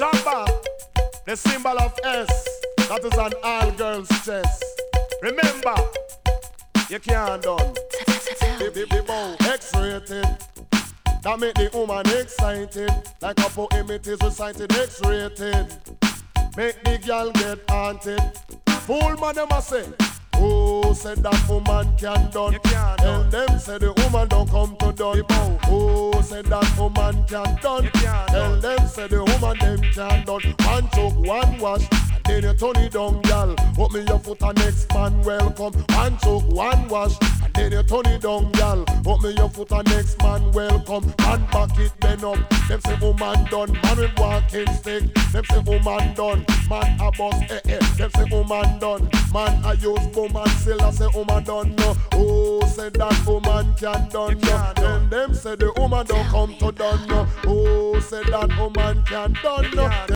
Samba, the symbol of S, that is an all girls chest. Remember, you can't done. X-rated, that make the woman excited. Like a poem it is recited, X-rated. Make the girl get haunted. Fool man them a say, oh, said that woman can done. Tell them say the woman don't come to done. Oh, said that woman can done. Tell them say the woman them can done. One choke, one wash, and then you turn it down, gal. Put me your foot and next man welcome. One choke, one wash, and then you turn it down, gal. Put me your foot and next man welcome. Man back it bend up. Them say woman done. Man with walking stick. Them say woman done. Man a boss Them say woman done. Man a use woman still I say woman done no. Oh, say that woman can done no. Then them say the woman don't come to done no. Oh, say that woman can done no.